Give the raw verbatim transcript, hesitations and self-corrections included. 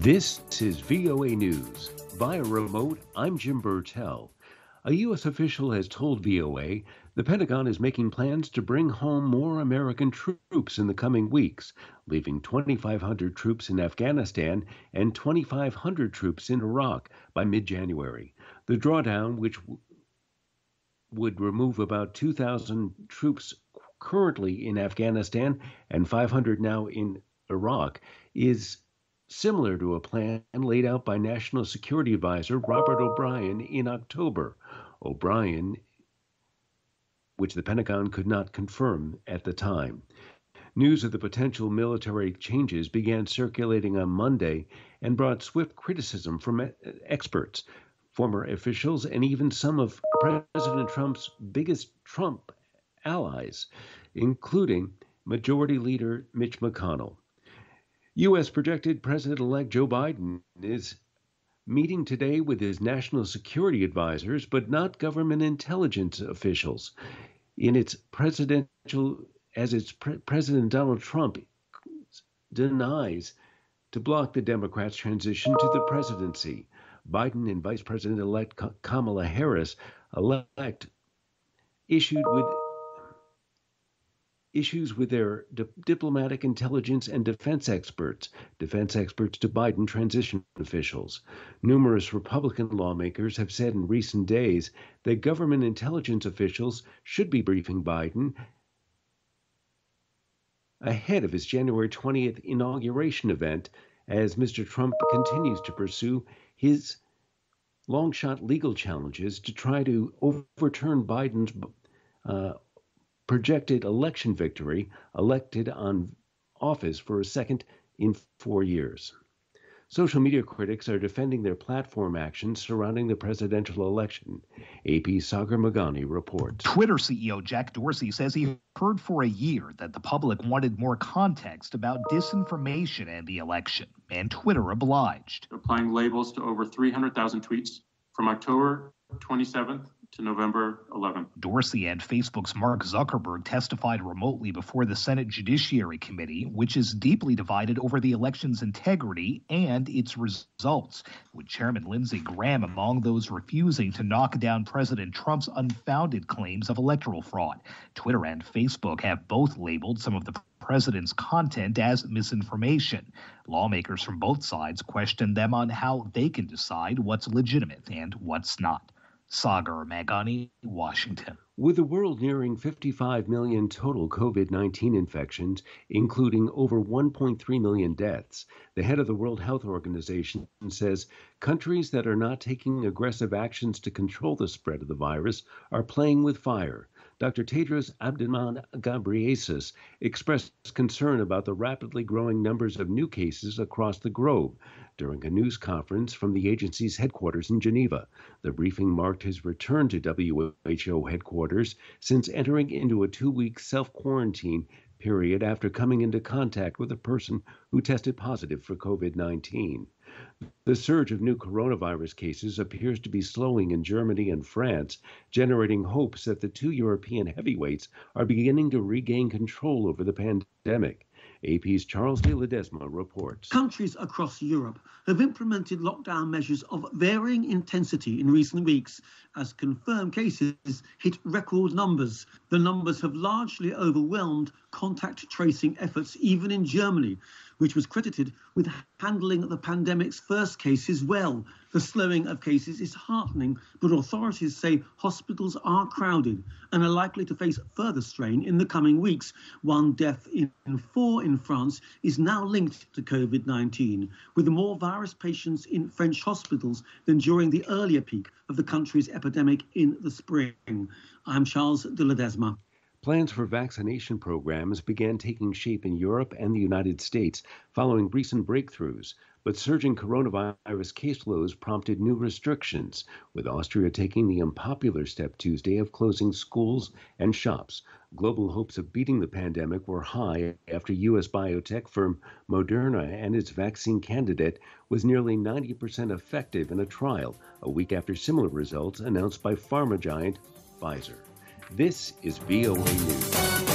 This is V O A News. Via remote, I'm Jim Burtell. A U S official has told V O A the Pentagon is making plans to bring home more American troops in the coming weeks, leaving twenty-five hundred troops in Afghanistan and twenty-five hundred troops in Iraq by mid-January. The drawdown, which w- would remove about two thousand troops currently in Afghanistan and five hundred now in Iraq, is similar to a plan laid out by National Security Advisor Robert O'Brien in October. O'Brien, which the Pentagon could not confirm at the time. News of the potential military changes began circulating on Monday and brought swift criticism from experts, former officials, and even some of President Trump's biggest Trump allies, including Majority Leader Mitch McConnell. U S projected President-elect Joe Biden is meeting today with his national security advisors, but not government intelligence officials. In its presidential, as its pre- President Donald Trump denies to block the Democrats' transition to the presidency. Biden and Vice President-elect Kamala Harris elect issued with issues with their di- diplomatic intelligence and defense experts, defense experts to Biden transition officials. Numerous Republican lawmakers have said in recent days that government intelligence officials should be briefing Biden ahead of his January twentieth inauguration event, as Mister Trump continues to pursue his long-shot legal challenges to try to overturn Biden's uh, projected election victory, elected on office for a second in four years. Social media critics are defending their platform actions surrounding the presidential election. A P's Sagar Meghani reports. Twitter C E O Jack Dorsey says he heard for a year that the public wanted more context about disinformation and the election, and Twitter obliged. Applying labels to over three hundred thousand tweets from October twenty-seventh to November eleventh. Dorsey and Facebook's Mark Zuckerberg testified remotely before the Senate Judiciary Committee, which is deeply divided over the election's integrity and its results, with Chairman Lindsey Graham among those refusing to knock down President Trump's unfounded claims of electoral fraud. Twitter and Facebook have both labeled some of the president's content as misinformation. Lawmakers from both sides question them on how they can decide what's legitimate and what's not. Sagar Meghani, Washington. With the world nearing fifty-five million total COVID nineteen infections, including over one point three million deaths, the head of the World Health Organization says countries that are not taking aggressive actions to control the spread of the virus are playing with fire. Doctor Tedros Adhanom Ghebreyesus expressed concern about the rapidly growing numbers of new cases across the globe during a news conference from the agency's headquarters in Geneva. The briefing marked his return to W H O headquarters since entering into a two-week self-quarantine period after coming into contact with a person who tested positive for COVID nineteen. The surge of new coronavirus cases appears to be slowing in Germany and France, generating hopes that the two European heavyweights are beginning to regain control over the pandemic. A P's Charles de Ledesma reports. Countries across Europe have implemented lockdown measures of varying intensity in recent weeks as confirmed cases hit record numbers. The numbers have largely overwhelmed contact tracing efforts, even in Germany, which was credited with handling the pandemic's first cases well. The slowing of cases is heartening, but authorities say hospitals are crowded and are likely to face further strain in the coming weeks. One death in four in France is now linked to COVID nineteen, with more virus patients in French hospitals than during the earlier peak of the country's epidemic in the spring. I'm Charles de Ledesma. Plans for vaccination programs began taking shape in Europe and the United States following recent breakthroughs, but surging coronavirus caseloads prompted new restrictions, with Austria taking the unpopular step Tuesday of closing schools and shops. Global hopes of beating the pandemic were high after U S biotech firm Moderna and its vaccine candidate was nearly ninety percent effective in a trial, a week after similar results announced by pharma giant Pfizer. This is V O A News.